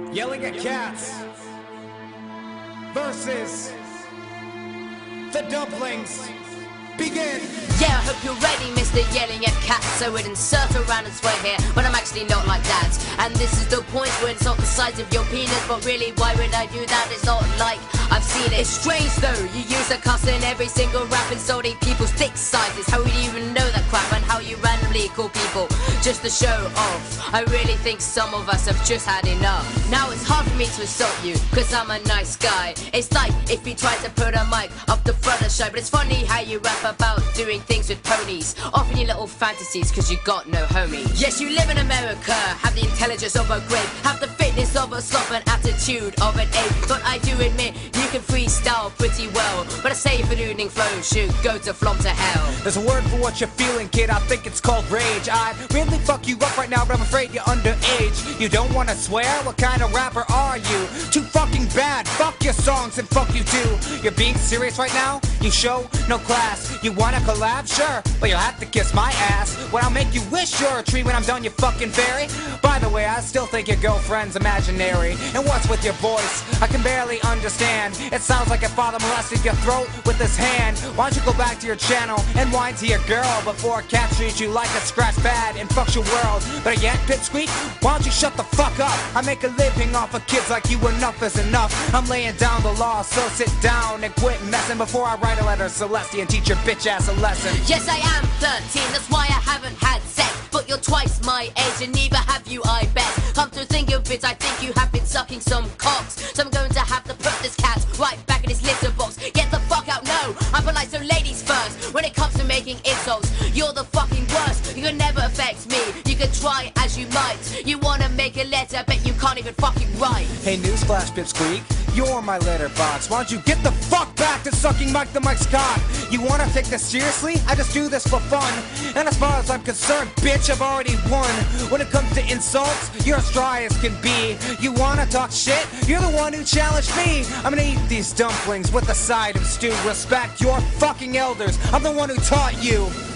Yelling at Cats versus the Dumplings. Begin! Yeah, I hope you're ready, Mr. Yelling at Cats. So we'd insert a random swear here, but I'm actually not like that. And this is the point where it's not the size of your penis, but really, why would I do that? It's not like I've seen it. It's strange though, you use a cuss in every single rap, insulting people's dick sizes. How would you even know that crap, and how you randomly call people just to show off? I really think some of us have just had enough. Now it's hard for me to insult you, cause I'm a nice guy. It's like if you tried to put a mic up the front of the show, but it's funny how you rap about doing things with ponies, often your little fantasies, cause you got no homie. Yes, you live in America, have the intelligence of a grape, have the fitness of a sloth and attitude of an ape. But I do admit, you can freestyle pretty well, but a safe and evening flow should go to flop to hell. There's a word for what you're feeling, kid, I think it's called rage. I'd really fuck you up right now, but I'm afraid you're underage. You don't wanna swear? What kind of rapper are you? Too fucking bad, fuck your songs and fuck you too. You're being serious right now? You show no class. You wanna collab? Sure, but you'll have to kiss my ass. When I'll make you wish you're a tree when I'm done, you fucking fairy. By the way, I still think your girlfriend's imaginary. And what's with your voice? I can barely understand. It sounds like your father molested your throat with his hand. Why don't you go back to your channel and whine to your girl before a cat treats you like a scratch pad and fucks your world? But yet, Pipsqueak, why don't you shut the fuck up? I make a living off of kids like you, enough is enough. I'm laying down the law, so sit down and quit messing before I write a letter to Celeste and teach your bitch ass a lesson. Yes, I am 13, that's why I haven't had sex. But you're twice my age and neither have you, I bet. Come to think of it, I think you have been sucking some cocks. So I'm going to have to put this cat right back in his litter box. Get the fuck out, no, I'm polite, so ladies first. When it comes to making insults, you're the fucking worst. You can never affect me, you can try as you might. You wanna make a letter, bet you can't even fucking write. Hey, newsflash, Pipsqueak, you're my letterbox. Why don't you get the fuck back to sucking Mike the Mike's cock? You wanna take this seriously? I just do this for fun. And as far as I'm concerned, bitch, I've already won. When it comes to insults, you're as dry as can be. You wanna talk shit? You're the one who challenged me. I'm gonna eat these dumplings with a side of stew. Respect your fucking elders. I'm the one who taught you.